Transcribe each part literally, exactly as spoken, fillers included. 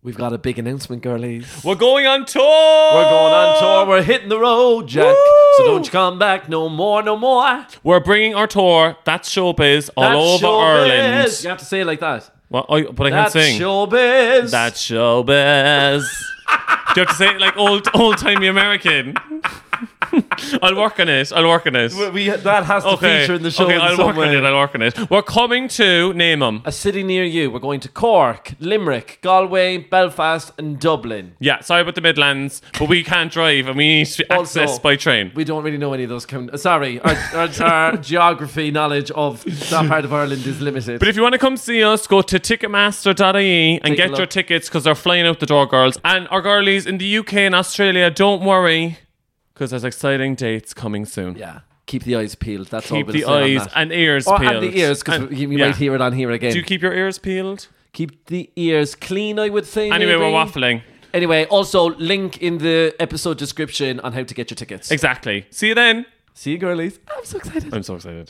We've got a big announcement, girlies. We're going on tour! We're going on tour. We're hitting the road, Jack. Woo! So don't you come back no more, no more. We're bringing our tour, That's Showbiz, all That's over showbiz. Ireland. You have to say it like that. Well, I, but I That's can't sing. Showbiz. That's Showbiz. Do you have to say it like old, old-timey American? I'll work on it. I'll work on it. We, we, that has to okay. feature in the show Okay, in I'll some work way. on it. I'll work on it. We're coming to, name them. A city near you. We're going to Cork, Limerick, Galway, Belfast and Dublin. Yeah, sorry about the Midlands, but we can't drive and we need to Also, access by train. We don't really know any of those. Com- uh, sorry, our, our, our geography knowledge of that part of Ireland is limited. But if you want to come see us, go to ticketmaster dot I E and Take a get look. your tickets because they're flying out the door, girls. And our girlies in the U K and Australia, don't worry because there's exciting dates coming soon. Yeah. Keep the eyes peeled. That's all Keep we'll the say on eyes that. and ears Or, peeled. and the ears, because And- you, you yeah. might hear it on here again. Do you keep your ears peeled? Keep the ears clean, I would say. Anyway, maybe. we're waffling. Anyway, also link in the episode description on how to get your tickets. Exactly. See you then. See you, girlies. I'm so excited. I'm so excited.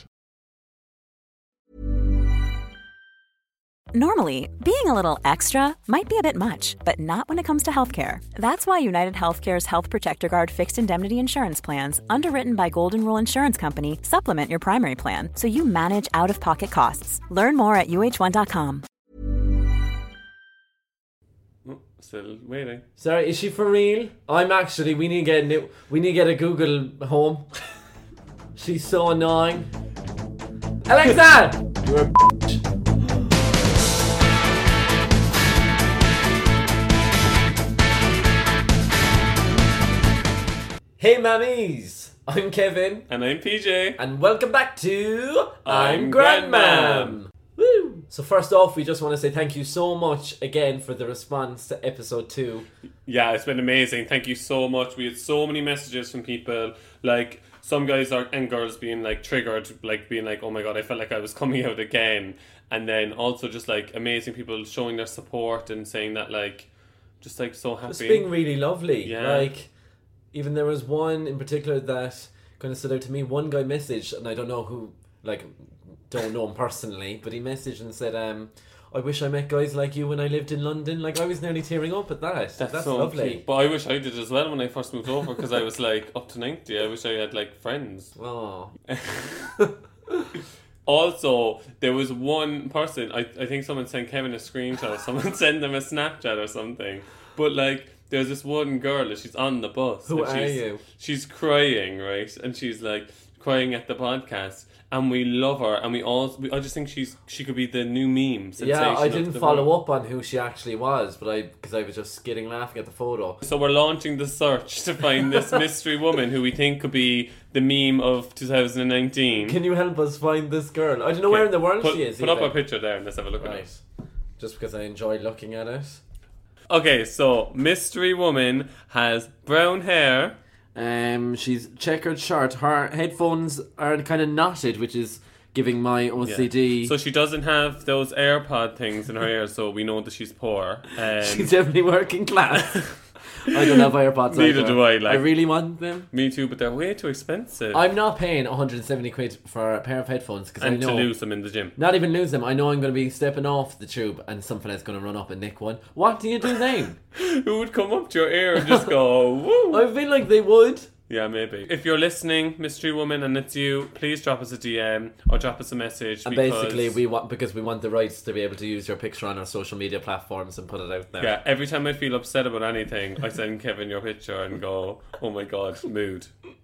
Normally, being a little extra might be a bit much, but not when it comes to healthcare. That's why United Healthcare's Health Protector Guard fixed indemnity insurance plans, underwritten by Golden Rule Insurance Company, supplement your primary plan so you manage out-of-pocket costs. Learn more at U H one dot com. Oh, still waiting. Sorry, is she for real? I'm actually. We need to get a new. We need to get a Google Home. She's so annoying. Alexa, you're a bitch. Hey, mammies. I'm Kevin, And I'm P J. and welcome back to I'm Grandmam. Woo! So first off, we just want to say thank you so much again for the response to episode two. Yeah, it's been amazing. Thank you so much. We had so many messages from people, like some guys are and girls being like triggered, like being like, oh my god, I felt like I was coming out again. And then also just like amazing people showing their support and saying that like, just like so happy. It's been really lovely. Yeah. Like, even there was one in particular that kind of stood out to me. One guy messaged, and I don't know who, like, don't know him personally, but he messaged and said, um, I wish I met guys like you when I lived in London. Like, I was nearly tearing up at that. That's, That's, so lovely. cute. But I wish I did as well when I first moved over because I was like up to ninety. I wish I had like friends. Oh. Also, there was one person, I, I think someone sent Kevin a screenshot or someone sent them a Snapchat or something. But like, there's this one girl that she's on the bus. Who and are she's, you? She's crying, right? And she's like crying at the podcast. And we love her. And we all, we, I just think she's she could be the new meme sensation. Yeah, I of didn't the follow world. up on who she actually was, but I because I was just skidding laughing at the photo. So we're launching the search to find this mystery woman who we think could be the meme of two thousand nineteen. Can you help us find this girl? I don't know where in the world put, she is. Put up even. a picture there and let's have a look at Right. it. Just because I enjoy looking at it. Okay, so mystery woman has brown hair. Um, she's checkered shirt. Her headphones are kind of knotted, which is giving my O C D. So she doesn't have those AirPod things in her ear, so we know that she's poor. Um, She's definitely working class. I don't have AirPods. Neither either. do I, like- I really want them. me too, but they're way too expensive. I'm not paying one hundred seventy quid for a pair of headphones because I and know. to lose them in the gym. Not even lose them. I know I'm going to be stepping off the tube and something is going to run up and nick one. What do you do then? Who would come up to your ear and just go, woo? I feel like they would. Yeah, maybe. If you're listening, mystery woman, and it's you, please drop us a D M or drop us a message. And because, basically, we want because we want the rights to be able to use your picture on our social media platforms and put it out there. Yeah, every time I feel upset about anything, I send Kevin your picture and go, oh my god, mood.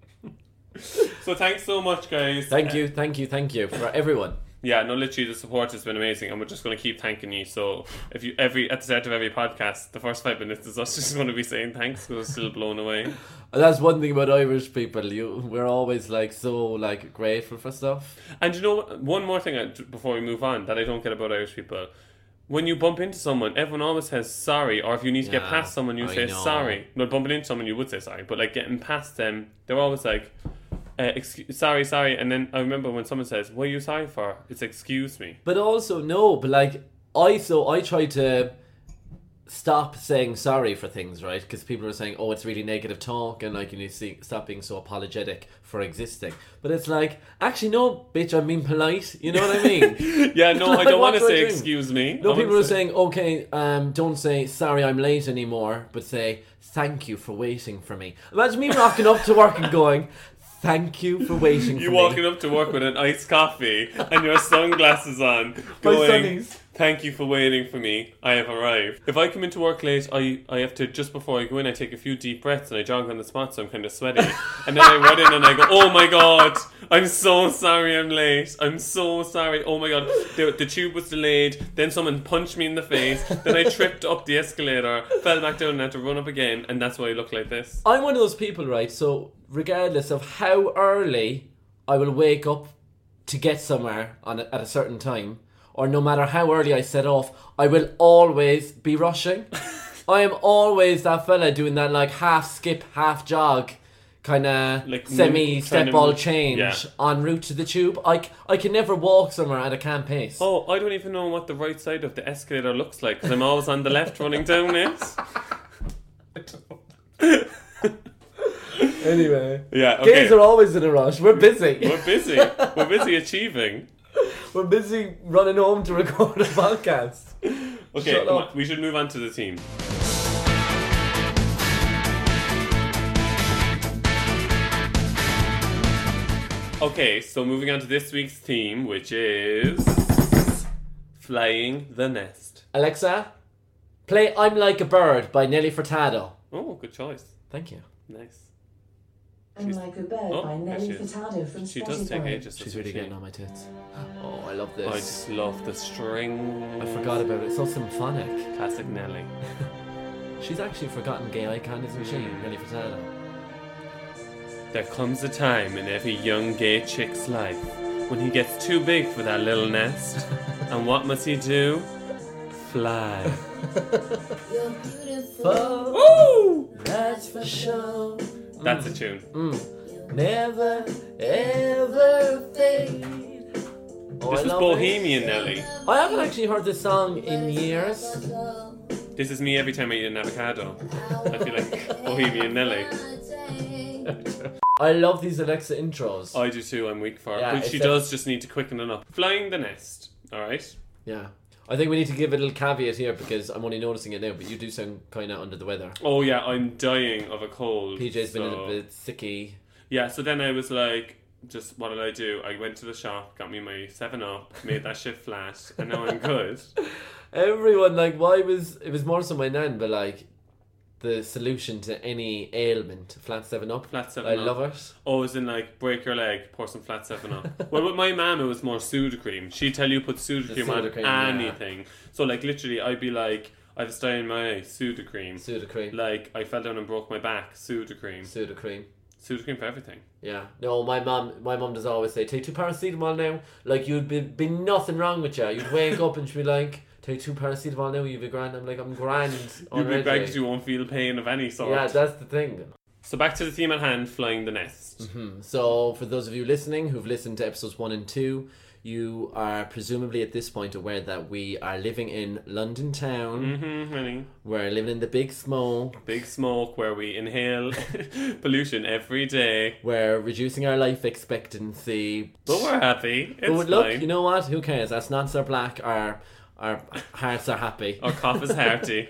So thanks so much, guys. Thank you, thank you, thank you for everyone. Yeah, no, literally the support has been amazing, and we're just going to keep thanking you. So if you every at the start of every podcast, the first five minutes is us just going to be saying thanks because we're still blown away. And that's one thing about Irish people. You, we're always like so like grateful for stuff. And you know what? One more thing I, before we move on that I don't get about Irish people. When you bump into someone, everyone always says sorry, or if you need to get Yeah, past someone, you I say know. sorry. No, bumping into someone, you would say sorry, but like getting past them, they're always like, uh, excuse, sorry, sorry. And then I remember when someone says, what are you sorry for? It's excuse me. But also no, but like I so I try to stop saying sorry for things, right? Because people are saying, oh, it's really negative talk and like you need to see, stop being so apologetic for existing. But it's like, actually no, bitch, I'm being polite, you know what I mean? Yeah, no, Like, I don't what want to do I say do? excuse me. No, I people wanna are say- saying, okay, um, don't say sorry I'm late anymore, but say thank you for waiting for me. Imagine me rocking up to work and going, thank you for waiting You for walking me. up to work with an iced coffee and your sunglasses on, My going, sunnies. thank you for waiting for me, I have arrived. If I come into work late, I, I have to, just before I go in, I take a few deep breaths and I jog on the spot so I'm kind of sweaty. And then I run in and I go, oh my god, I'm so sorry I'm late. I'm so sorry. Oh my god, the, the tube was delayed. Then someone punched me in the face. Then I tripped up the escalator, fell back down and had to run up again. And that's why I look like this. I'm one of those people, right? So regardless of how early I will wake up to get somewhere on a, at a certain time, or no matter how early I set off, I will always be rushing. I am always that fella doing that like half skip, half jog kind of Like semi trying step to ball move- change yeah. en route to the tube. I, c- I can never walk somewhere at a camp pace. Oh, I don't even know what the right side of the escalator looks like because I'm always on the left running down it. Anyway. Yeah, okay. Gays are always in a rush. We're busy. We're busy. We're busy achieving. We're busy running home to record a podcast. Okay, Shut come up. on, we should move on to the team. Okay, so moving on to this week's theme, which is Flying the Nest. Alexa, play I'm Like a Bird by Nelly Furtado. Oh, good choice. Thank you. Nice. I'm She's- Like a Bird Oh, by there Nelly she is. Furtado from She Spotify. does take ages. She's doesn't really she? getting on my tits. Oh, I love this. I just love the string. I forgot about it. It's so symphonic. Classic Nelly. She's actually a forgotten gay icon, isn't she? Nelly Furtado. There comes a time in every young gay chick's life when he gets too big for that little nest. And what must he do? Fly. You're beautiful. Oh, that's for sure. That's a tune. Never, ever fade. Oh, I This was love Bohemian Nelly. it. I haven't actually heard this song in years. This is me every time I eat an avocado. I feel like Bohemian Nelly. I love these Alexa intros. I do too, I'm weak for it. Yeah, but she it's a- does just need to quicken it up. Flying the Nest. Alright? Yeah. I think we need to give a little caveat here because I'm only noticing it now, but you do sound kind of under the weather. Oh yeah, I'm dying of a cold. P J's been a so- little bit sicky. Yeah, so then I was like, just what did I do? I went to the shop, got me my seven up, made that shit flat, and now I'm good. Everyone, like, why was... It was more so my nan, but, like, the solution to any ailment, flat seven up. Flat seven I up. love it. Oh, as in like break your leg, pour some flat seven up. Well, with my mum, it was more Sudocreme. She'd tell you put Sudocreme on Sudocreme, yeah. anything. So like literally, I'd be like, I have a sty in my eye, Sudocreme. Sudocreme. Like I fell down and broke my back, Sudocreme. Sudocreme. Sudocreme for everything. Yeah. No, my mum my mum does always say, take two paracetamol now. Like, you'd be, be nothing wrong with you. You'd wake up and she'd be like, take two paracetamol now, you'd be grand. I'm like, I'm grand You'd be already. begged, you won't feel pain of any sort. Yeah, that's the thing. So back to the theme at hand, flying the nest. Hmm. So, for those of you listening who've listened to episodes one and two, you are presumably at this point aware that we are living in London town. Mm-hmm, honey. We're living in the big smoke. Big smoke where we inhale pollution every day. We're reducing our life expectancy. But we're happy. It's But look, fine. you know what? Who cares? Our snots are black. Our our hearts are happy. Our cough is hearty.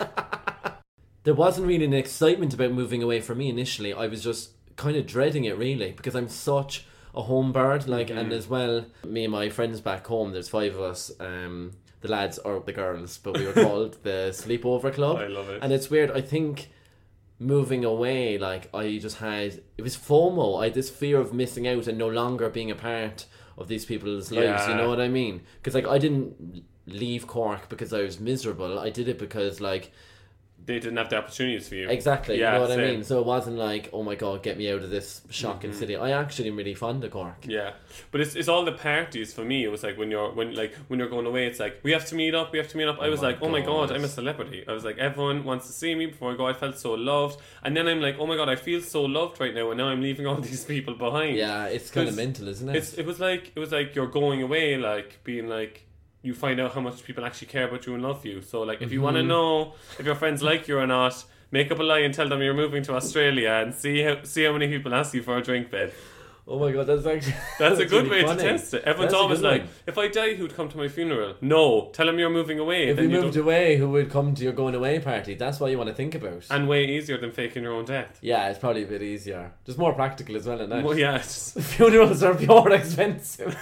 There wasn't really an excitement about moving away for me initially. I was just kind of dreading it, really, because I'm such a home bird. Like, Mm-hmm. and as well, me and my friends back home, there's five of us. Um, the lads or the girls, but we were called the sleepover club. I love it. And it's weird. I think moving away, like, I just had it was FOMO. I had this fear of missing out and no longer being a part of these people's lives. You Yeah. know what I mean? Because like I didn't leave Cork because I was miserable. I did it because like. They didn't have the opportunities for you. Exactly, Yeah, you know what same. I mean? So it wasn't like, oh my god, get me out of this shocking city. I actually am really fond of Cork. Yeah, but it's it's all the parties for me. It was like when you're when like when you're going away, it's like we have to meet up, we have to meet up. I was my like, oh my god, God. I'm a celebrity. I was like, everyone wants to see me before I go. I felt so loved, and then I'm like, oh my god, I feel so loved right now, and now I'm leaving all these people behind. Yeah, it's kind of 'Cause mental, isn't it? It's it was like it was like you're going away, like being like you find out how much people actually care about you and love you. So like, if you Mm-hmm. want to know if your friends like you or not, make up a lie and tell them you're moving to Australia and see how see how many people ask you for a drink, babe. Oh my god, that's actually That's, a good really way funny. to test it. Everyone's That's a always good like, one. if I die, who'd come to my funeral? No, tell them you're moving away. If then you you moved don't- away, who would come to your going away party? That's what you want to think about. And way easier than faking your own death. Yeah, it's probably a bit easier. Just more practical as well, isn't it? Well, yeah, it's just- Funerals are pure expensive.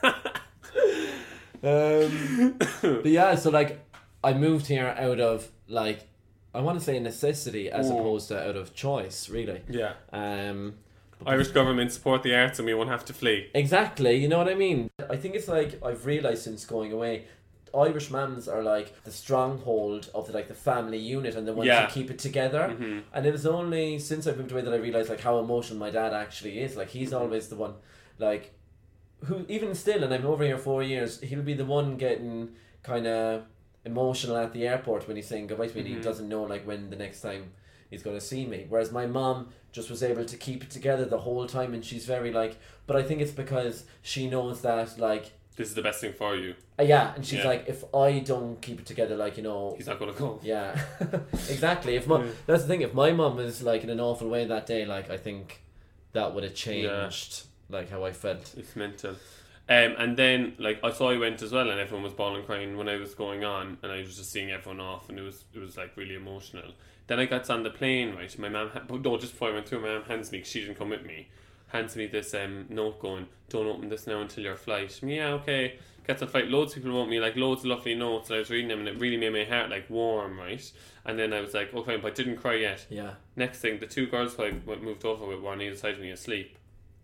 um, but yeah, so like, I moved here out of like, I want to say necessity as Ooh. opposed to out of choice, really. yeah. Um, Irish government support the arts and we won't have to flee. exactly, you know what I mean? I think it's like, I've realised since going away, Irish mums are like the stronghold of the, like the family unit and the ones Yeah. who keep it together. Mm-hmm. And it was only since I moved away that I realised like how emotional my dad actually is. Like he's always the one, like, who even still, and I'm over here four years, he'll be the one getting kind of emotional at the airport when he's saying goodbye to me. Mm-hmm. And he doesn't know like when the next time he's going to see me. Whereas my mom just was able to keep it together the whole time, and she's very like, but I think it's because she knows that like, This is the best thing for you. uh, yeah, and she's Yeah. like, if I don't keep it together, like, you know, He's not going to go. yeah, exactly. If my Yeah. that's the thing. If my mum was like in an awful way that day, like I think that would have changed like how I felt. It's mental. Um, and then, like, I saw I went as well, and everyone was bawling, crying when I was going on, and I was just seeing everyone off, and it was it was like really emotional. Then I got on the plane, right? My mum, ha- no, just before I went through, my mum hands me, 'cause she didn't come with me, hands me this um note going, "Don't open this now until your flight." Me, yeah, okay. Gets on flight. Loads of people wrote me like loads of lovely notes, and I was reading them, and it really made my heart like warm, right? And then I was like, okay, but I didn't cry yet. Yeah, Next thing, the two girls who I w- moved over with were on either side of me asleep.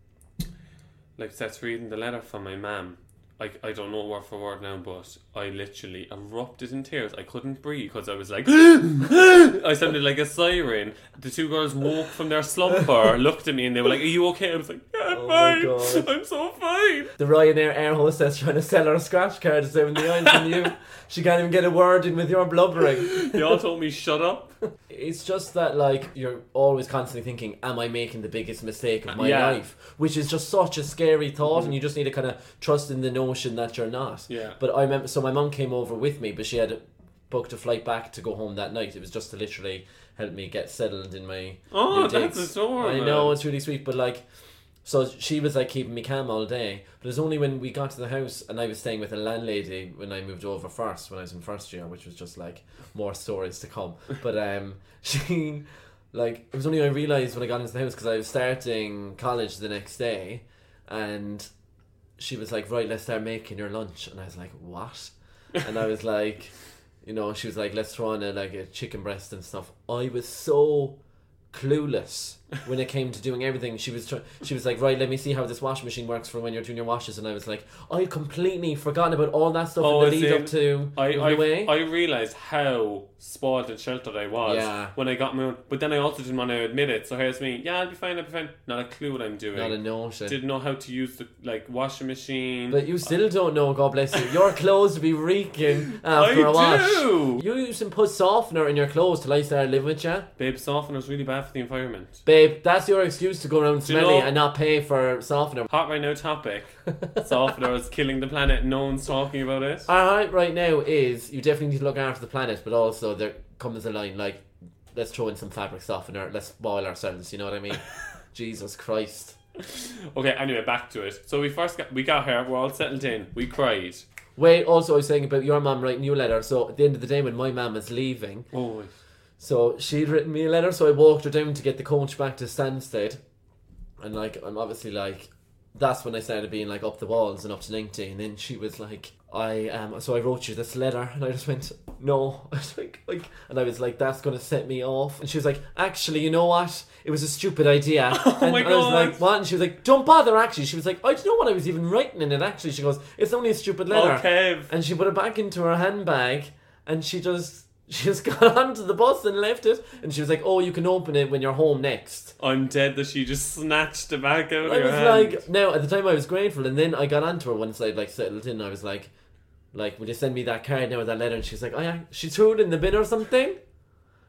Like, starts reading the letter from my mum. Like, I don't know word for word now, but I literally erupted in tears. I couldn't breathe because I was like, I sounded like a siren. The two girls woke from their slumber, looked at me, and they were like, "Are you okay?" I was like, "Yeah, I'm Oh my fine. God. I'm so fine." the Ryanair air hostess trying to sell her a scratch card to seventy eyes on you. She can't even get a word in with your blubbering. They all told me, "Shut up." It's just that like you're always constantly thinking, am I making the biggest mistake of my Yeah. life? Which is just such a scary thought, and you just need to kind of trust in the notion that you're not. Yeah. But I remember, so my mum came over with me, but she had booked a flight back to go home that night. It was just to literally help me get settled in my Oh, new that's digs. adorable. I know, it's really sweet, but like, so she was like keeping me calm all day. But it was only when we got to the house and I was staying with a landlady when I moved over first, when I was in first year, which was just like more stories to come. But um, she, like, it was only when I realised when I got into the house, because I was starting college the next day, and she was like, right, let's start making your lunch. And I was like, what? And I was like, you know, she was like, let's throw on a, like a chicken breast and stuff. I was so clueless when it came to doing everything. She was try- she was like, right, let me see how this washing machine works for when you're doing your washes. And I was like, I completely forgotten about all that stuff Oh, in the as lead in, up to I, moving I, away. I realised how spoiled and sheltered I was Yeah. when I got my own, but then I also didn't want to admit it. So here's me, yeah, I'll be fine, I'll be fine. Not a clue what I'm doing. Not a notion. Didn't know how to use the like washing machine. But you still don't know, God bless you. Your clothes would be reeking after I a wash. do. You used to put softener in your clothes till I started living with you. Babe, softener's really bad for the environment. Babe, that's your excuse to go around Do you smelly know- and not pay for softener. Hot right now topic. Softener is killing the planet. No one's talking about it. Alright, right now is you definitely need to look after the planet, but also there comes a line like, let's throw in some fabric softener, let's spoil ourselves, you know what I mean? Jesus Christ. Okay, anyway, back to it. So we first got we got here. We're all settled in. We cried. Wait, also I was saying about your mum writing you a letter, so at the end of the day when my mum was leaving, Oh, so she'd written me a letter, so I walked her down to get the coach back to Stansted, and like, I'm obviously like, that's when I started being like up the walls and up to ninety, and then she was like, I um so I wrote you this letter, and I just went, no. I was like, like and I was like, that's gonna set me off. And she was like, actually, you know what, it was a stupid idea. Oh and my I was God. like, what? And she was like, don't bother, actually. She was like, I don't know what I was even writing in it, actually. She goes, it's only a stupid letter. okay. And she put it back into her handbag, and she just she just got onto the bus and left it. And she was like, oh, you can open it when you're home next. I'm dead that she just snatched it back out of I your was hand. like, no, at the time I was grateful, and then I got onto her once I'd like settled in. I was like, like, would you send me that card now with that letter? And she's like, oh yeah, she threw it in the bin or something.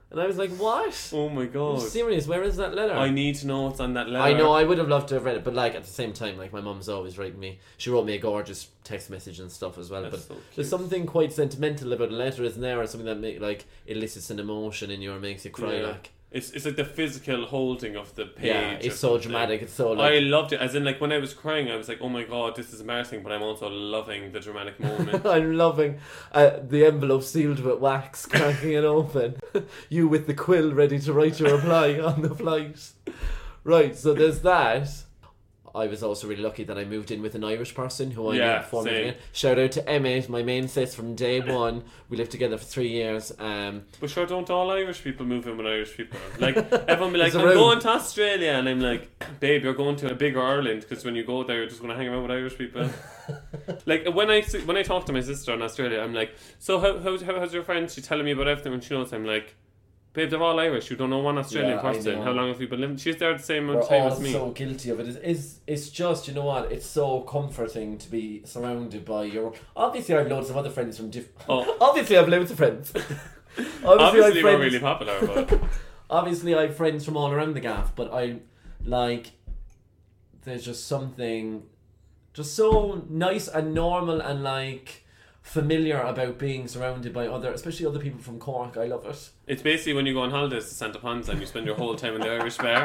And I was like, what? Oh my I'm god. serious, where is that letter? I need to know what's on that letter. I know, I would have loved to have read it, but like at the same time, like my mum's always writing me. She wrote me a gorgeous text message and stuff as well. That's but so cute. there's something quite sentimental about a letter, isn't there? Or something that make, like elicits an emotion in you or makes you cry. Yeah. Like It's it's like the physical holding of the page. yeah, or it's so something. dramatic. It's so like I loved it. As in, like when I was crying, I was like, "Oh my god, this is embarrassing," but I'm also loving the dramatic moment. I'm loving uh, the envelope sealed with wax, cracking it open. You with the quill ready to write your reply on the flight. Right, so there's that. I was also really lucky that I moved in with an Irish person who I Yeah, knew formerly. same. Shout out to Emmett, my main sis from day one. We lived together for three years. Um, But sure, don't all Irish people move in with Irish people? Like everyone be like, It's "I'm around. going to Australia," and I'm like, "Babe, you're going to a bigger Ireland because when you go there, you're just going to hang around with Irish people." Like when I see- when I talk to my sister in Australia, I'm like, "So how how how- how's your friend?" She's telling me about everything, and she knows. I'm like, "Babe, they're all Irish. You don't know one Australian Yeah, I person. know. How long have you been living?" She's there the same we're amount of time all as me. so guilty of it. It's, it's, it's just, you know what, it's so comforting to be surrounded by your... Obviously, I have loads of other friends from different... Oh. Obviously, I have loads of friends. Obviously, I have Obviously, we're friends... really popular, but Obviously, I have friends from all around the gaff, but I, like, there's just something just so nice and normal and, like, familiar about being surrounded by other, especially other people from Cork. I love it. it's basically when you go on holidays to Santa Ponsa and you spend your whole time in the Irish bar.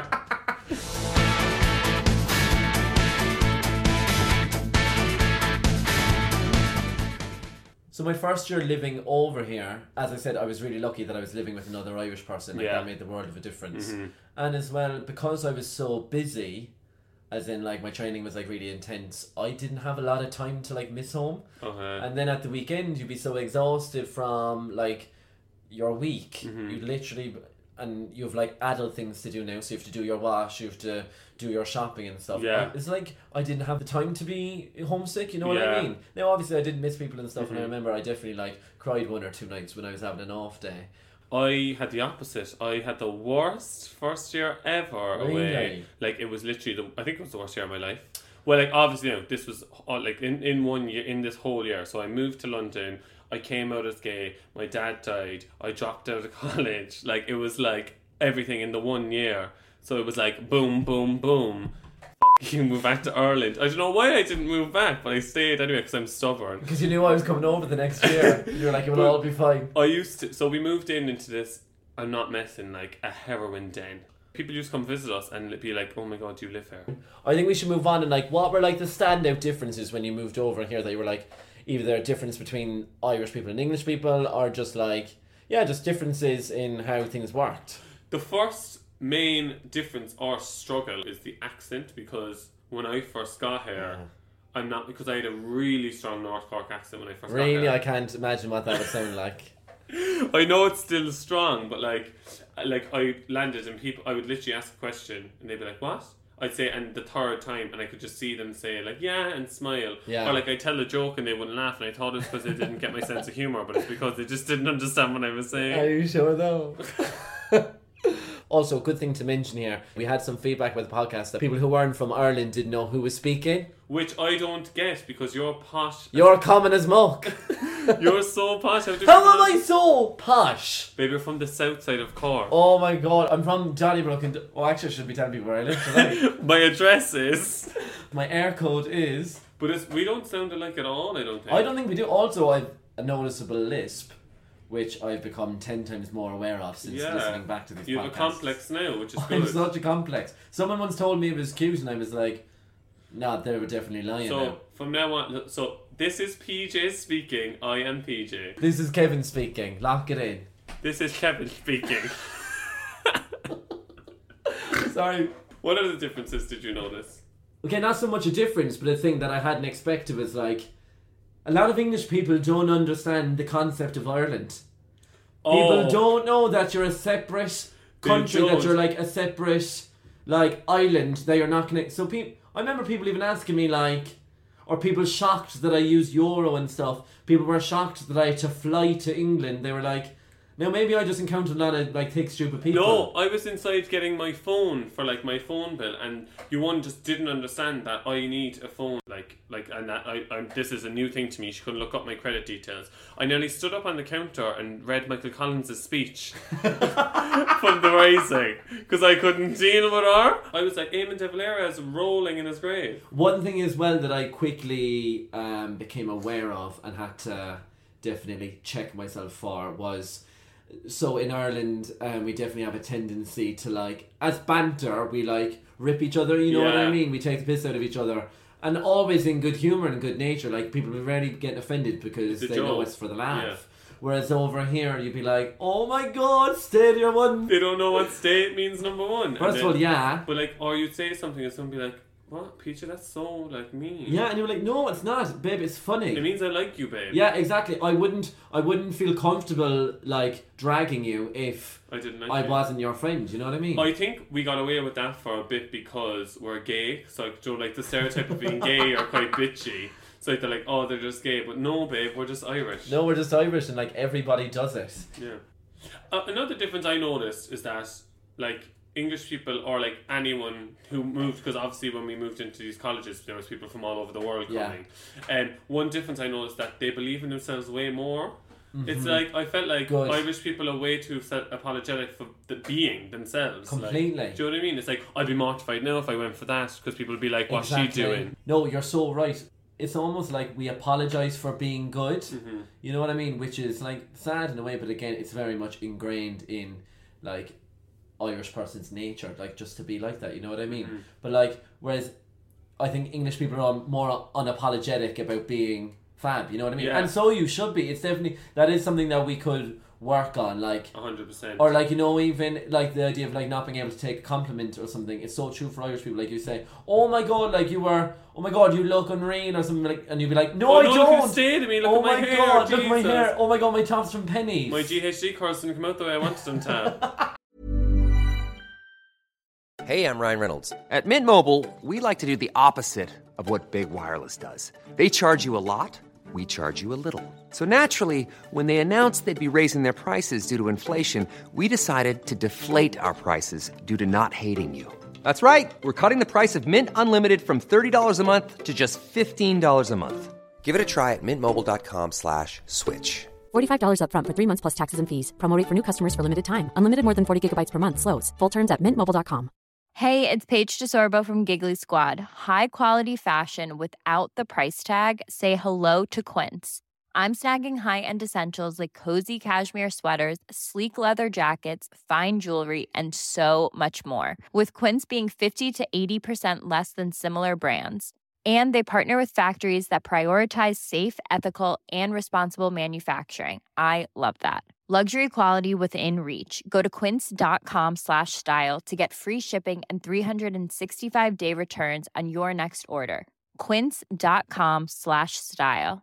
So my first year living over here, as I said, I was really lucky that I was living with another Irish person. Like Yeah. that made the world of a difference. Mhm. And as well, because I was so busy, as in like my training was like really intense, I didn't have a lot of time to like miss home. Okay. And then at the weekend, you'd be so exhausted from like your week. Mhm. You'd literally, and you have like adult things to do now. So you have to do your wash, you have to do your shopping and stuff. Yeah. It's like I didn't have the time to be homesick. You know what Yeah. I mean? Now, obviously, I did miss people and stuff, and I Mhm. remember I definitely like cried one or two nights when I was having an off day. I had the opposite. I had the worst first year ever away. Really? Like it was literally the. I think it was the worst year of my life. Well, like obviously, you know, this was uh, like in, in one year, in this whole year. So I moved to London. I came out as gay. My dad died. I dropped out of college. Like it was like everything in the one year. So it was like boom, boom, boom. F- you move back to Ireland. I don't know why I didn't move back, but I stayed anyway because I'm stubborn. Because you knew I was coming over the next year. You were like, it will But- all be fine. I used to, so we moved in into this, I'm not messing, like a heroin den. People used to come visit us and be like, "Oh my god, do you live here?" I think we should move on and like, what were like the standout differences when you moved over here that you were like, either there a difference between Irish people and English people, or just like, yeah, just differences in how things worked. The first main difference or struggle is the accent, because when I first got here, I'm not, because I had a really strong North Cork accent when I first got Really, here. I can't imagine what that would sound like. I know it's still strong, but like, like I landed and people, I would literally ask a question and they'd be like, "What?" I'd say, and the third time, and I could just see them say like, "Yeah," and smile. Yeah. Or like I tell a joke and they wouldn't laugh, and I thought it was because they didn't get my sense of humor, but it's because they just didn't understand what I was saying. Are you sure though? Also, good thing to mention here, we had some feedback with the podcast that people who weren't from Ireland didn't know who was speaking. Which I don't get, because you're posh. You're common as muck. You're so posh. How, did How you am know- I so posh? Babe, you're from the south side of Cork. Oh my god, I'm from Donnybrook and... Oh, actually I should be telling people where I live today. My address is. My air code is... But it's, we don't sound alike at all, I don't think. I don't think we do. Also, I've a noticeable lisp, which I've become ten times more aware of since Yeah. listening back to these You podcasts. have a complex now, which is I'm good. such a complex. Someone once told me it was cute and I was like, nah, they were definitely lying So now. from now on, so this is P J speaking. I am P J. This is Kevin speaking. Lock it in. This is Kevin speaking. Sorry. What other differences did you notice? Okay, not so much a difference, but a thing that I hadn't expected was like, a lot of English people don't understand the concept of Ireland. People Oh. don't know that you're a separate They country, that don't. you're like a separate like island, that you're not connected. So people, I remember people even asking me like, or people shocked that I use euro and stuff. People were shocked that I had to fly to England. They were like, Now maybe I just encountered a lot of like thick, stupid people. No, I was inside getting my phone for like my phone bill, and you one just didn't understand that I need a phone. Like, like, and that I, I, this is a new thing to me. She couldn't look up my credit details. I nearly stood up on the counter and read Michael Collins' speech from The Rising because I couldn't deal with her. I was like, Eamon de Valera is rolling in his grave. One thing as well that I quickly um, became aware of and had to definitely check myself for was. So in Ireland, um, we definitely have a tendency to like, as banter, we like rip each other, you know Yeah. what I mean? We take the piss out of each other. And always in good humour and good nature, like people will rarely get offended because It's a they know joke. it's for the laugh. Yeah. Whereas over here, you'd be like, oh my god, Stadia one. They don't know what state means number one. First And of then- all, yeah. But like, or you'd say something and someone would be like, what, Peter, that's so like mean. Yeah, and you're like, no, it's not, babe, it's funny. It means I like you, babe. Yeah, exactly. I wouldn't I wouldn't feel comfortable like dragging you if I didn't like I you. wasn't your friend, you know what I mean? I think we got away with that for a bit because we're gay. So, like, Joe, like the stereotype of being gay are quite bitchy. So like, they're like, oh, they're just gay. But no, babe, we're just Irish. No, we're just Irish and like everybody does it. Yeah. Uh, another difference I noticed is that, like, English people or like anyone who moved, because obviously when we moved into these colleges there was people from all over the world Yeah. coming, and one difference I noticed that they believe in themselves way more. It's like I felt like Good. Irish people are way too self- apologetic for the being themselves. Completely. Like, do you know what I mean? It's like I'd be mortified now if I went for that because people would be like, "What's she doing?" No, you're so right. It's almost like we apologise for being good. Mm-hmm. You know what I mean? Which is like sad in a way, but again, it's very much ingrained in like Irish person's nature, like just to be like that. You know what I mean? Mm-hmm. But like, whereas I think English people are more unapologetic about being fab. You know what I mean? Yeah. And so you should be. It's definitely that is something that we could work on. Like. A hundred percent. Or like, you know, even like the idea of like not being able to take a compliment or something. It's so true for Irish people. Like you say, oh my god, like you were, oh my god, you look unreal or something like, and you'd be like, no, Oh, I no, don't. look who stayed at me, look oh at my my hair, god, look at my Jesus. hair. Oh my god, my tops from pennies. My G H D course didn't come out the way I wanted them to. Hey, I'm Ryan Reynolds. At Mint Mobile, we like to do the opposite of what Big Wireless does. They charge you a lot, we charge you a little. So naturally, when they announced they'd be raising their prices due to inflation, we decided to deflate our prices due to not hating you. That's right. We're cutting the price of Mint Unlimited from thirty dollars a month to just fifteen dollars a month. Give it a try at mintmobile.com slash switch. forty-five dollars up front for three months plus taxes and fees. Promo rate for new customers for limited time. Unlimited more than forty gigabytes per month. Slows full terms at mint mobile dot com. Hey, it's Paige DeSorbo from Giggly Squad. High quality fashion without the price tag. Say hello to Quince. I'm snagging high-end essentials like cozy cashmere sweaters, sleek leather jackets, fine jewelry, and so much more. With Quince being fifty to eighty percent less than similar brands. And they partner with factories that prioritize safe, ethical, and responsible manufacturing. I love that. Luxury quality within reach. Go to quince.com slash style to get free shipping and three sixty-five day returns on your next order. Quince.com slash style.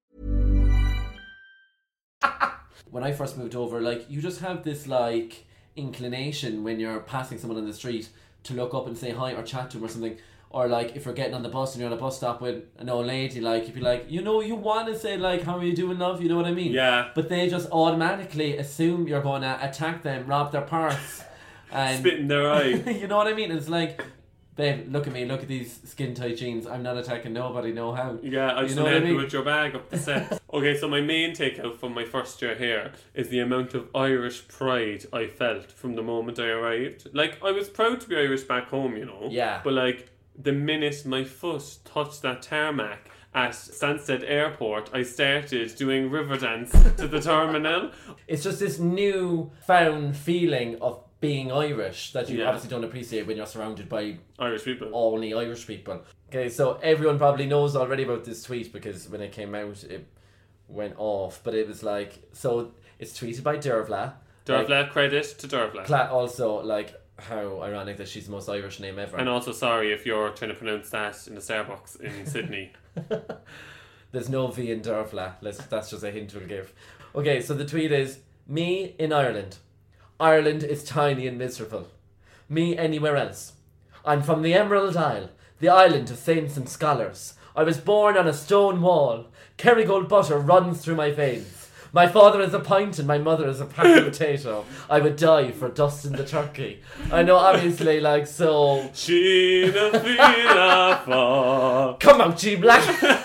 When I first moved over, like you just have this like inclination when you're passing someone on the street to look up and say hi or chat to them or something. Or like if you're getting on the bus and you're on a bus stop with an old lady, like you'd be like, you know, you want to say like, how are you doing, love? You know what I mean? Yeah. But they just automatically assume you're going to attack them, rob their purse, and Spit in their eye. you know what I mean? It's like, babe, look at me, look at these skin tight jeans. I'm not attacking nobody, no how. Yeah, I You just know want what I to help you mean? with your bag up the set. Okay, so my main takeout from my first year here is the amount of Irish pride I felt from the moment I arrived. Like, I was proud to be Irish back home, you know. Yeah. But like, the minute my foot touched that tarmac at Stansted Airport, I started doing river dance to the terminal. It's just this new found feeling of being Irish that you Yeah. obviously don't appreciate when you're surrounded by Irish people. only Irish people. Okay, so everyone probably knows already about this tweet because when it came out, it went off. But it was like, so it's tweeted by Dervla. Dervla, Like, credit to Dervla. Cla- also, like, how ironic that she's the most Irish name ever. And also, sorry if you're trying to pronounce that in the Starbucks in Sydney. There's no V in Dervla. Let's, that's just a hint we'll give. Okay, so the tweet is, me in Ireland. Ireland is tiny and miserable. Me anywhere else. I'm from the Emerald Isle, the island of saints and scholars. I was born on a stone wall. Kerrygold butter runs through my veins. My father is a pint and my mother is a pack of potato. I would die for dusting the turkey. I know, obviously, like, so... Sheena Fina Fa. Come out, G Black!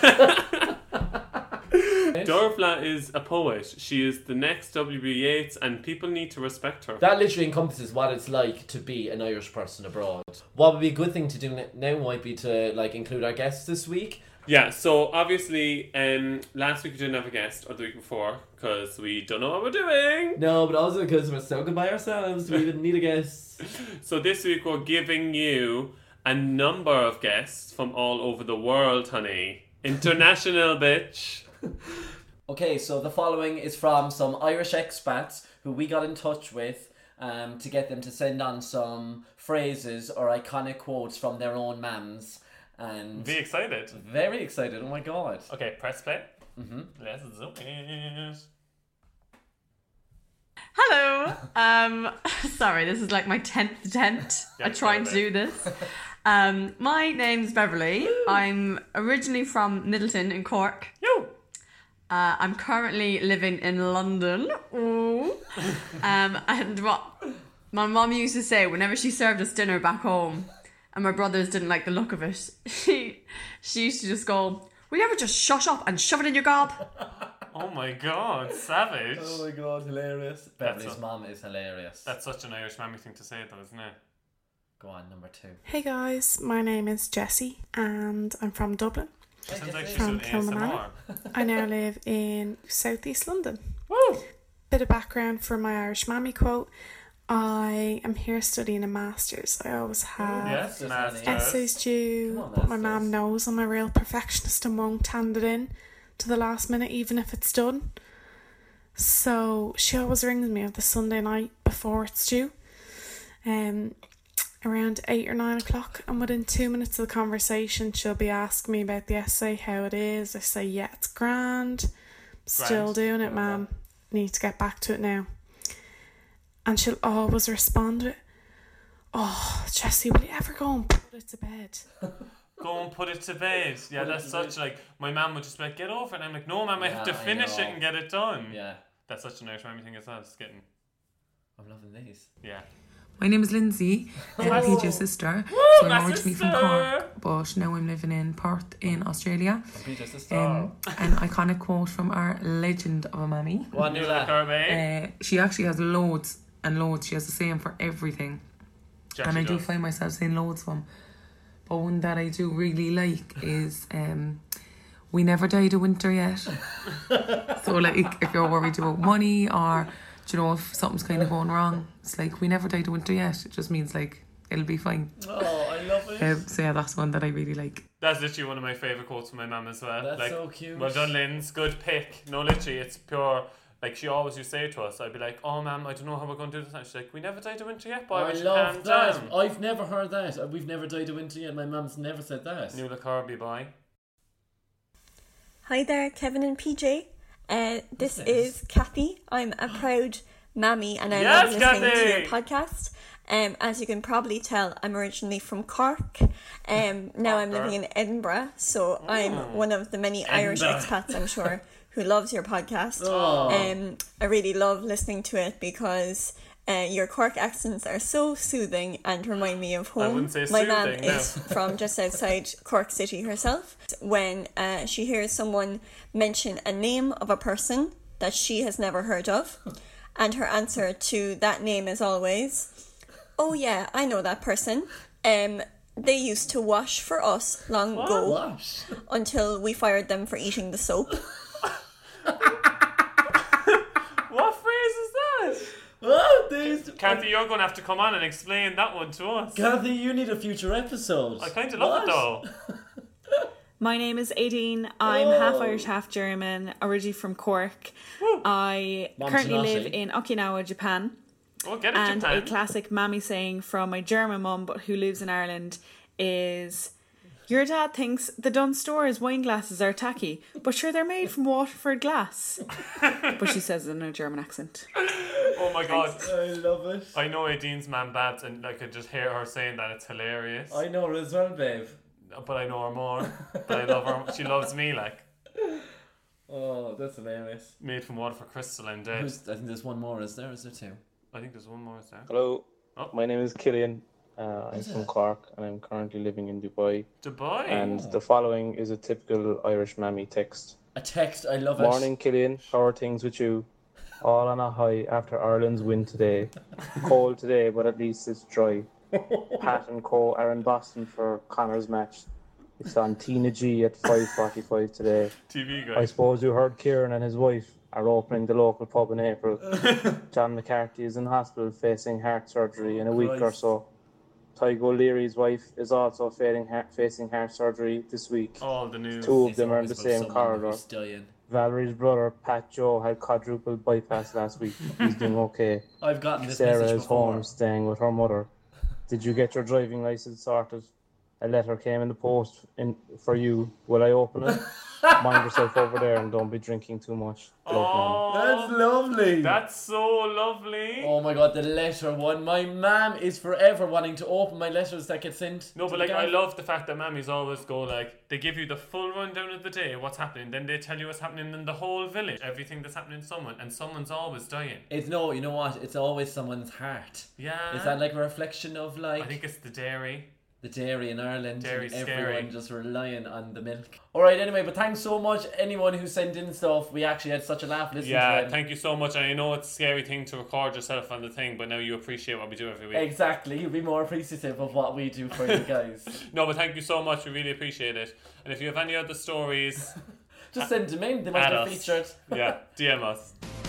Dorfla is a poet. She is the next W B Yeats, and people need to respect her. That literally encompasses what it's like to be an Irish person abroad. What would be a good thing to do now might be to, like, include our guests this week. Yeah, so obviously, um, last week we didn't have a guest, or the week before, because we don't know what we're doing. No, but also because we're so good by ourselves, we didn't need a guest. So this week we're giving you a number of guests from all over the world, honey. International, bitch. Okay, so the following is from some Irish expats who we got in touch with um, to get them to send on some phrases or iconic quotes from their own mams. And Be excited. very excited, oh my god. Okay, press play. Mm-hmm. Let's zoom in. Hello. Um, sorry, this is like my tenth attempt Yeah, at trying to sorry. do this. Um, my name's Beverly. I'm originally from Middleton in Cork. Yo. Uh, I'm currently living in London. Ooh. Um, and what my mum used to say whenever she served us dinner back home, and my brothers didn't like the look of it, she she used to just go, "Will you ever just shut up and shove it in your gob?" Oh my god, savage. Oh my god, hilarious. Beverly's a- mom is hilarious. That's such an Irish mammy thing to say though, isn't it? Go on, number two. Hey guys, my name is Jessie and I'm from Dublin. It sounds like she's From doing A S M R. Kilmarnock. I now live in southeast London. Woo! Bit of background for my Irish mammy quote. I am here studying a master's. I always have Yes, Masters, masters. honey. essays due, Come on, but my masters. mum knows I'm a real perfectionist and won't hand it in to the last minute even if it's done. So she always rings me on the Sunday night before it's due. Um around eight or nine o'clock, and within two minutes of the conversation she'll be asking me about the essay, how it is. I say, yeah, it's grand. Still Grand. doing it, ma'am. Need to get back to it now. And she'll always respond with, "Oh, Jessie, will you ever go and put it to bed?" Go and put it to bed. Yeah, Put it that's to such bed. like, my mum would just be like, get over it. And I'm like, no, mum, I have Yeah, to I finish know. it and get it done. Yeah, That's such an Irish mammy thing as well. It's getting, I'm loving these. yeah. My name is Lindsay, I'm Mass- P J's sister. Woo, so my I'm originally from sister. Cork, but now I'm living in Perth in Australia. I'm P J's sister. Um, an iconic quote from our legend of a mammy. Go on, New Nuala. Kirby. Uh, she actually has loads and loads. She has the same for everything. She and I actually do does. find myself saying loads of them. But one that I do really like is um, we never died of winter yet. So like if you're worried about money or do you know if something's kind of going wrong, it's like we never died of winter yet. It just means like it'll be fine. Oh, I love it. Um, so yeah, that's one that I really like. That's literally one of my favourite quotes from my mum as well. That's like, so cute. Well done, Linz. Good pick. No, literally, it's pure. Like, she always used to say to us, I'd be like, oh, ma'am, I don't know how we're going to do this. And she's like, we never died of winter yet, boy. I we should love calm that. down. I've never heard that. Uh, We've never died of winter yet. My mum's never said that. Nuala Kirby, boy. Hi there, Kevin and P J. Uh, this Yes. is Kathy. I'm a proud mammy and I Yes, love listening to your Kathy! podcast. Um, as you can probably tell, I'm originally from Cork. Um, now I'm living in Edinburgh, so I'm one of the many Irish Edinburgh. expats, I'm sure, who loves your podcast. Oh. Um, I really love listening to it because uh, your Cork accents are so soothing and remind me of home. wouldn't say My mum soothing, no. is from just outside Cork City herself. When uh, she hears someone mention a name of a person that she has never heard of, and her answer to that name is always, "Oh yeah, I know that person. Um, they used to wash for us long ago What? until we fired them for eating the soap." What phrase is that? Oh, there's... Kathy, you're going to have to come on and explain that one to us. Kathy, you need a future episode. I kind of love it, though. My name is Aideen. I'm Oh. half Irish, half German, originally from Cork. I Mom currently Tanasi. live in Okinawa, Japan. Oh, get it, And Japan. a classic mammy saying from my German mum, but who lives in Ireland, is, "Your dad thinks the Dunn Stores wine glasses are tacky, but sure they're made from Waterford glass." But she says it in a German accent. Oh my god. I love it. I know Aideen's man Babs, and I could just hear her saying that. It's hilarious. I know her as well, babe. But I know her more. But I love her. She loves me, like. Oh, that's hilarious. Made from Waterford Crystal and dead. Who's, I think there's one more, is there? Is there two? I think there's one more, is there? Hello, Oh. my name is Killian. Uh, I'm Is from it? Cork and I'm currently living in Dubai. Dubai? And Oh. the following is a typical Irish mammy text. A text, I love it. Morning, Killian. How are things with you? All on a high after Ireland's win today. Cold today, but at least it's dry. Pat and Co are in Boston for Connor's match. It's on Tina G at five forty-five today. T V guy. I suppose you heard Kieran and his wife are opening the local pub in April. John McCarthy is in hospital facing heart surgery in a week or Christ. so. Tygo O'Leary's wife is also facing heart, facing heart surgery this week. All the news. Two of It's them are in always the about same someone corridor. who's dying. Valerie's brother, Pat Joe, had quadruple bypass last week. He's doing okay. I've gotten this Sarah message is before. home staying with her mother. Did you get your driving license sorted? A letter came in the post in for you. Will I open it? Mind yourself over there and don't be drinking too much. Love, Oh, That's lovely. that's so lovely. Oh my god, the letter one. My mum is forever wanting to open my letters that get sent. No, to but the like I gaff. love the fact that mammies always go like they give you the full rundown of the day, what's happening, then they tell you what's happening in the whole village, everything that's happening to someone, and someone's always dying. It's no, you know what? It's always someone's heart. Yeah. Is that like a reflection of like I think it's the dairy. the dairy in Ireland? Dairy's and scary. everyone just relying on the milk. Alright, anyway, but thanks so much anyone who sent in stuff. We actually had such a laugh listening to Yeah, them. thank you so much. I know it's a scary thing to record yourself on the thing, but now you appreciate what we do every week. Exactly, you'll be more appreciative of what we do for you guys. No, but thank you so much. We really appreciate it. And if you have any other stories, Just send them in, they might add get us. featured. Yeah, D M us.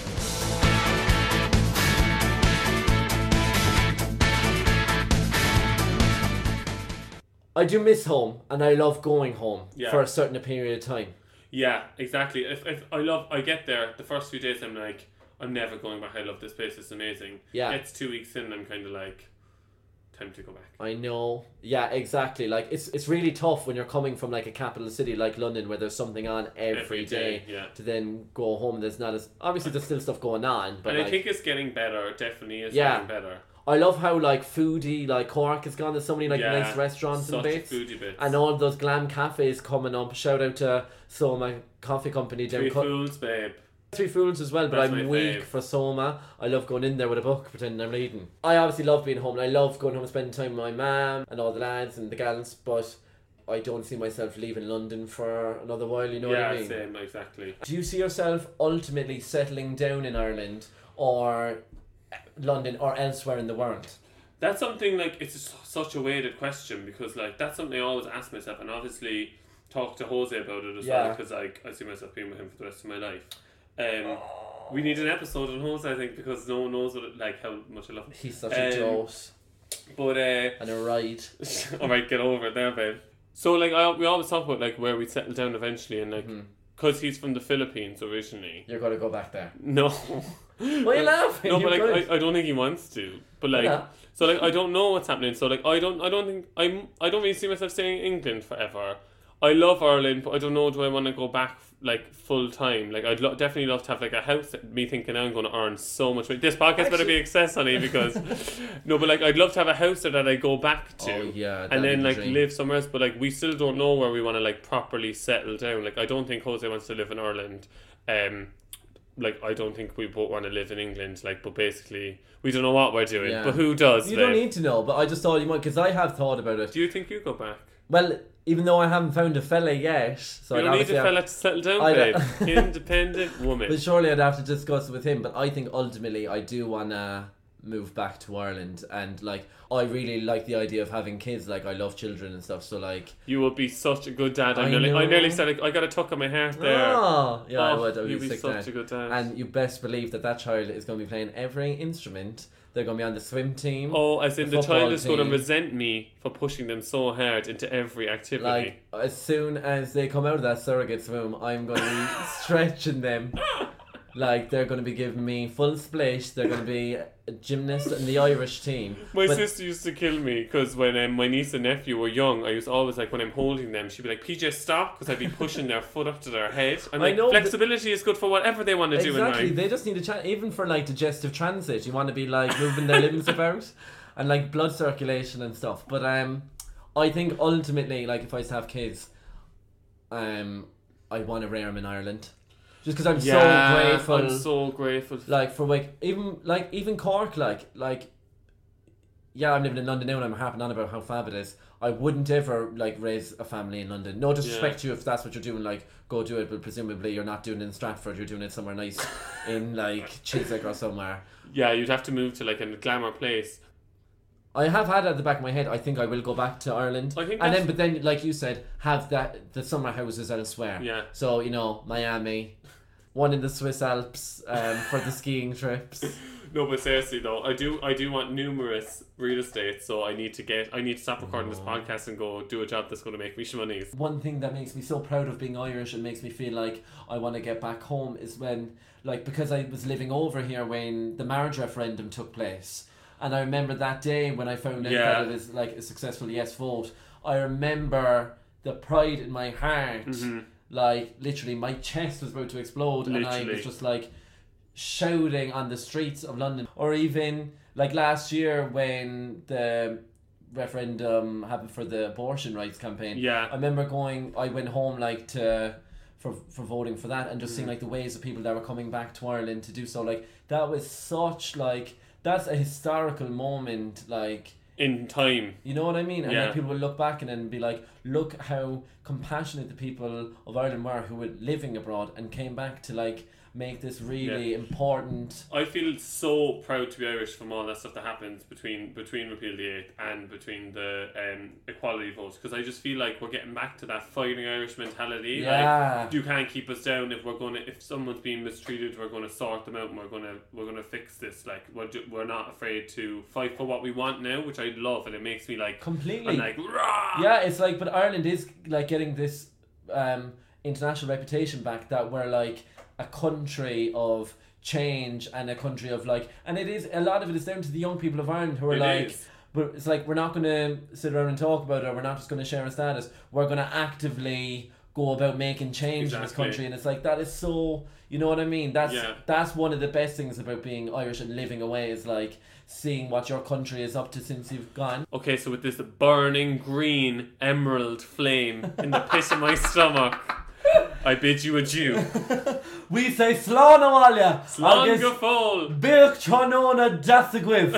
I do miss home and I love going home Yeah. for a certain period of time. Yeah, exactly. If, if I love, I get there the first few days. I'm like, I'm never going back. I love this place. It's amazing. Yeah. It's two weeks in. I'm kind of like, time to go back. I know. Yeah, exactly. Like it's it's really tough when you're coming from like a capital city like London where there's something on every, Every day, day, yeah. to then go home. There's not as obviously there's still stuff going on, but and like, I think it's getting better. It definitely is Yeah. getting better. I love how like foodie like Cork has gone. There's so many like Yeah, nice restaurants and such bits, foodie bits. and all those glam cafes coming up. Shout out to Soma Coffee Company. down Three Co- Fools, babe. Three Fools as well, but That's I'm my weak fave. for Soma. I love going in there with a book, pretending I'm reading. I obviously love being home, and I love going home and spending time with my mum and all the lads and the gals, but I don't see myself leaving London for another while, you know yeah, what I mean? same, exactly. Do you see yourself ultimately settling down in Ireland or London or elsewhere in the world? That's something like it's s- such a weighted question because like that's something I always ask myself, and obviously talk to Jose about it as Yeah. well because like I see myself being with him for the rest of my life. Um, we need an episode on Jose, I think, because no one knows what it, like how much I love him. He's such a Um, dose But uh, and a ride. all right, get over it there, babe. So like I, we always talk about like where we settle down eventually, and like because he's from the Philippines originally. You're gonna go back there. No. Why are you laughing? No, but You're like good. I, I don't think he wants to. But like Yeah. so like I don't know what's happening. So like I don't I don't think I'm I don't really see myself staying in England forever. I love Ireland, but I don't know do I want to go back like full time. Like I'd lo- definitely love to have like a house. That, me thinking I'm going to earn so much money. This podcast better be excess, honey, because no, but like I'd love to have a house that I go back to. Oh, yeah, that'd and then be the like dream. live somewhere else. But like we still don't know where we want to like properly settle down. Like I don't think Jose wants to live in Ireland. Um. Like I don't think we both want to live in England. Like, but basically, we don't know what we're doing. Yeah. But who does? You babe? don't need to know, but I just thought you might, because I have thought about it. Do you think you go back? Well, even though I haven't found a fella yet, so You I'd don't need obviously a have- fella to settle down, I babe. don't- Independent woman. But surely I'd have to discuss it with him. But I think ultimately I do wanna move back to Ireland, and like I really like the idea of having kids. Like I love children and stuff. So like You would be such a good dad. I'm I nearly, I know. nearly said I got a tuck on my heart there. Oh, yeah, I Oh, would. I would you'd be be sick such dad. a good dad. And you best believe that that child is going to be playing every instrument. They're going to be on the swim team. Oh, as in the, football child is going to team. resent me for pushing them so hard into every activity. Like as soon as they come out of that surrogate's room, I'm going to be stretching them. Like they're going to be giving me full splash. They're going to be a gymnast in the Irish team. My But- sister used to kill me because when um, my niece and nephew were young, I used always like when I'm holding them, she'd be like, "P J, stop," because I'd be pushing their foot up to their head. And I like, know, flexibility is good for whatever they want to do in Exactly, life. they just need a chance. Even for like digestive transit, you want to be like moving their limbs about and like blood circulation and stuff. But um, I think ultimately, like if I was to have kids, um, I want to rear them in Ireland. Just because I'm Yeah, so grateful. I'm so grateful. Like for like even like even Cork, like like yeah, I'm living in London now and I'm harping on about how fab it is. I wouldn't ever like raise a family in London. No disrespect to you if that's what you're doing, like go do it, but presumably you're not doing it in Stratford, you're doing it somewhere nice in like Chiswick or somewhere. Yeah, you'd have to move to like a glamour place. I have had it at the back of my head, I think I will go back to Ireland. I think and that's- then but then like you said, have that the summer houses elsewhere. Yeah. So, you know, Miami, one in the Swiss Alps, um, for the skiing trips. No, but seriously though, I do I do want numerous real estate, so I need to get I need to stop recording this podcast and go do a job that's going to make me some money. One thing that makes me so proud of being Irish and makes me feel like I want to get back home is when, like, because I was living over here when the marriage referendum took place, and I remember that day when I found out Yeah. that it was like a successful yes vote. I remember the pride in my heart, Mhm. like literally my chest was about to explode, and I Literally. was just like shouting on the streets of London. Or even like last year when the referendum happened for the abortion rights campaign. Yeah. I remember going, I went home like to for for voting for that and just Mm. seeing like the waves of people that were coming back to Ireland to do so. Like that was such like that's a historical moment, like in time. you know what I mean? And Yeah. like people will look back and then be like, look how compassionate the people of Ireland were who were living abroad and came back to like make this really Yeah. important. I feel so proud to be Irish from all that stuff that happens between between Repeal the Eighth and between the um, equality votes, because I just feel like we're getting back to that fighting Irish mentality. Yeah. Like, you can't keep us down. If we're gonna, if someone's being mistreated, we're gonna sort them out and we're gonna we're gonna fix this. Like we're ju- we're not afraid to fight for what we want now, which I love, and it makes me like Completely. I'm like rah! Yeah, it's like, but Ireland is like getting this um, international reputation back that we're like a country of change and a country of like, and it is a lot of it is down to the young people of Ireland who are It like, is. but it's like we're not going to sit around and talk about it, or we're not just going to share a status. We're going to actively go about making change in this Exactly. country, and it's like that is so, you know what I mean? That's Yeah. that's one of the best things about being Irish and living away is like seeing what your country is up to since you've gone. Okay, so with this burning green emerald flame in the pit of my stomach, I bid you adieu. We say Slán Amalia. Slán go fóill. Birch Chanona Dasagwiv.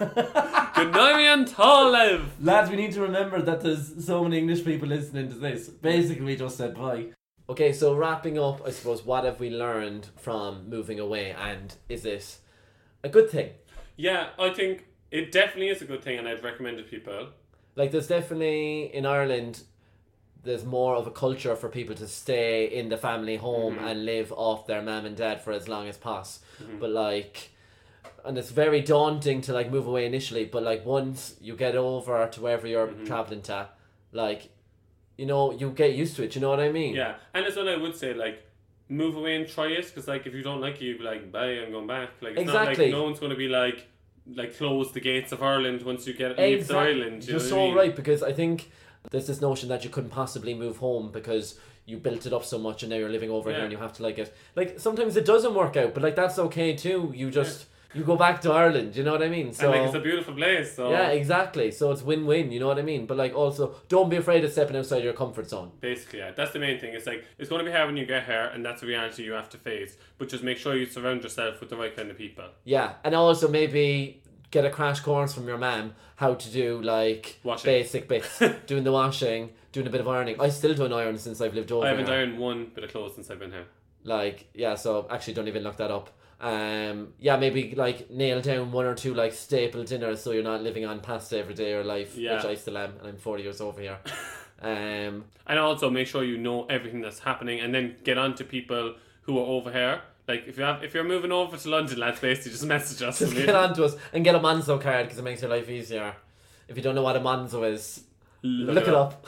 Gnorian Talev. Lads, we need to remember that there's so many English people listening to this. Basically, we just said bye. Okay, so wrapping up, I suppose, what have we learned from moving away, and is it a good thing? Yeah, I think it definitely is a good thing, and I'd recommend it to people. Like, there's definitely, in Ireland, there's more of a culture for people to stay in the family home Mhm. and live off their mum and dad for as long as possible. Mhm. But like, and it's very daunting to like move away initially, but like once you get over to wherever you're Mhm. traveling to, like, you know, you get used to it, you know what I mean? Yeah, and that's what I would say, like, move away and try it, because like if you don't like it, you'd be like, bye, I'm going back. Like it's not Exactly. like no one's going to be like like close the gates of Ireland once you get leave the island. You You're know so what I mean? right, because I think there's this notion that you couldn't possibly move home because you built it up so much and now you're living over Yeah. here and you have to like it. Like sometimes it doesn't work out, but like that's okay too. You just you go back to Ireland, you know what I mean? So and like it's a beautiful place. So yeah, exactly. So it's win-win, you know what I mean? But like also don't be afraid of stepping outside your comfort zone. Basically, yeah, that's the main thing. It's like it's going to be hard when you get here, and that's a reality you have to face. But just make sure you surround yourself with the right kind of people. Yeah, and also maybe get a crash course from your mum how to do like Washing. basic bits, doing the washing, doing a bit of ironing. I still do an iron since I've lived over I haven't here. ironed one bit of clothes since I've been here. Like, yeah, so actually don't even look that up. Um, yeah, maybe like nail down one or two like staple dinners so you're not living on pasta every day of your life, Yeah. which I still am, and I'm forty years over here. Um, And also make sure you know everything that's happening, and then get on to people who are over here. Like if you have, if you're moving over to London, lads, basically just message us. just get on to us and get a Monzo card because it makes your life easier. If you don't know what a Monzo is, Look look, it it up.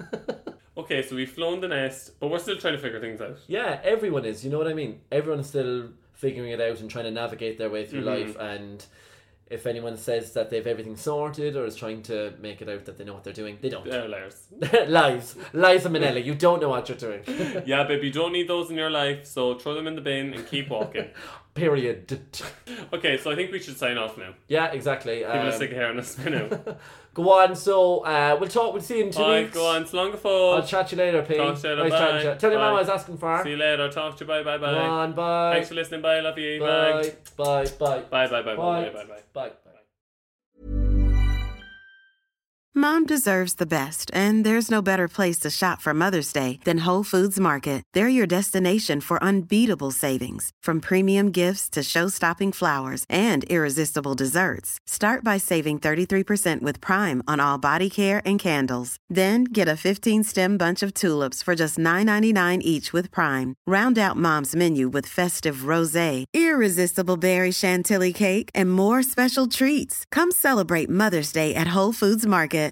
Okay, so we've flown the nest, but we're still trying to figure things out. Yeah, everyone is, you know what I mean? Everyone's still figuring it out and trying to navigate their way through Mhm. life, and if anyone says that they've everything sorted or is trying to make it out that they know what they're doing, they don't. They're liars. Lies. Lies, Manella, you don't know what you're doing. Yeah, babe, you don't need those in your life, so throw them in the bin and keep walking. Period. Okay, so I think we should sign off now. Yeah, exactly. People are Um, sick of hearing us now. Go on, so uh, we'll talk, we'll see you in two Bye, weeks. go on, slán go fóill. I'll chat to you later, P. Talk to you later, Nice chatting bye. to you. Tell your Bye. mum I was asking for her. See you later, talk to you, bye, bye, bye. Go on, bye. Thanks for listening, bye, love you, Bye. Bye, bye. Bye, bye, bye, bye, Bye. bye, bye, bye. Bye. Mom deserves the best, and there's no better place to shop for Mother's Day than Whole Foods Market. They're your destination for unbeatable savings, from premium gifts to show-stopping flowers and irresistible desserts. Start by saving thirty-three percent with Prime on all body care and candles. Then get a fifteen-stem bunch of tulips for just nine ninety-nine each with Prime. Round out Mom's menu with festive rosé, irresistible berry chantilly cake, and more special treats. Come celebrate Mother's Day at Whole Foods Market.